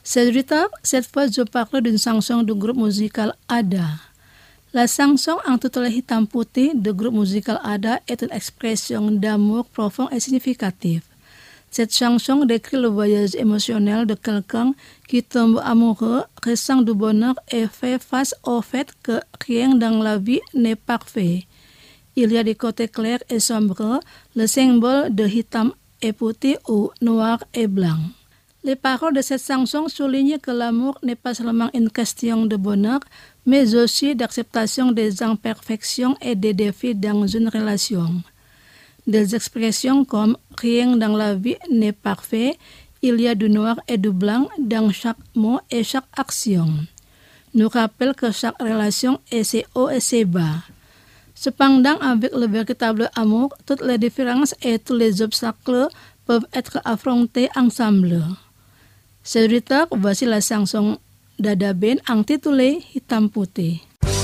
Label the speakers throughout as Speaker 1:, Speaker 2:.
Speaker 1: Cédric, cette fois je parle d'une chanson du groupe musical Ada. La chanson intitulée Hitam Putih du groupe musical Ada est une expression d'amour profond et significative. Cette chanson décrit le voyage émotionnel de quelqu'un qui tombe amoureux, ressent du bonheur et fait face au fait que rien dans la vie n'est parfait. Il y a des côtés clairs et sombres, le symbole de hitam et putih ou noir et blanc. Les paroles de cette chanson soulignent que l'amour n'est pas seulement une question de bonheur, mais aussi d'acceptation des imperfections et des défis dans une relation. Des expressions comme « rien dans la vie n'est parfait », il y a du noir et du blanc dans chaque mot et chaque action, nous rappellent que chaque relation est ses hauts et ses bas. Cependant, avec le véritable amour, toutes les différences et tous les obstacles peuvent être affrontés ensemble. Cédric, voici la chanson d'Ada Band intitulée Hitam Putih.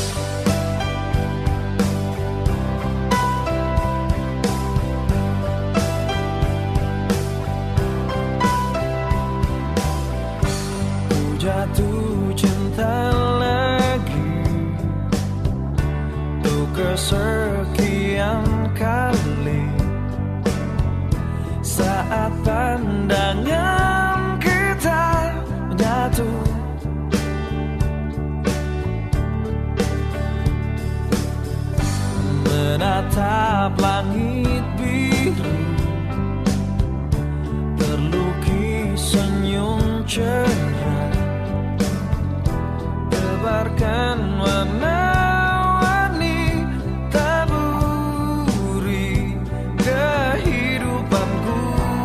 Speaker 2: Jatuh cinta lagi tuh kesekian kali saat pandangan kita menyatu, menatap langit biru terlukis senyum cerah, tebarkan warna-warni taburi kehidupanku.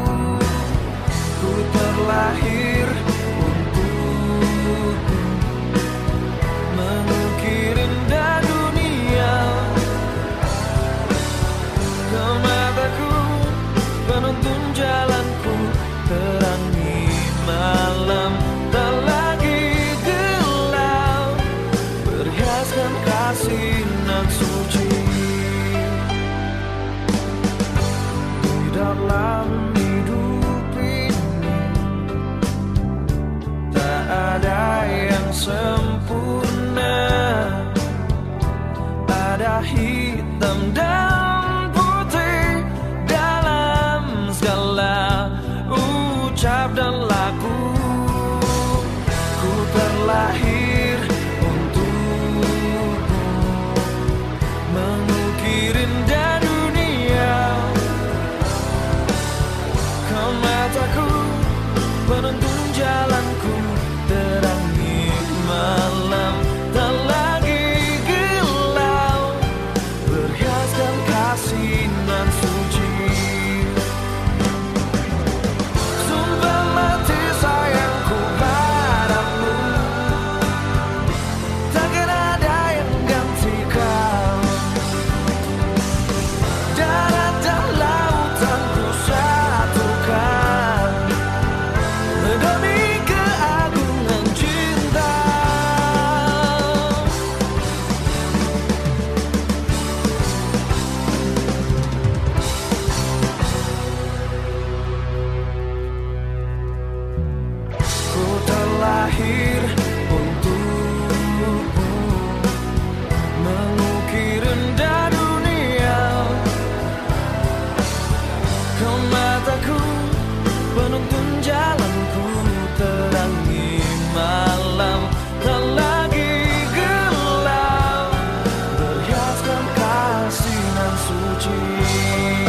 Speaker 2: Ku terlahir untukmu, mengukir indah dunia. Kau mataku, penuntun jalanku, terangi malam tak lagi gelap, berhiaskan kasih nan suci. Di dalam hidup ini tak ada yang sempurna, ada hitam dan putih dalam segala ucap dan laku. Ku terlahir untukmu, mengukir indah dunia. Kau mataku, penuntun jalanku, terangi malam tak lagi gelap, berhiaskan kasih nan suci. Sumpah mati sayangku padamu, takkan ada yang gantikan. Darat dan lautan ku satukan demi keagungan cinta. Ku terlahir untukmu, mengukir indah dunia. Kau mataku, penuntun jalanku, terangi malam tak lagi gelap, berhiaskan kasih nan suci.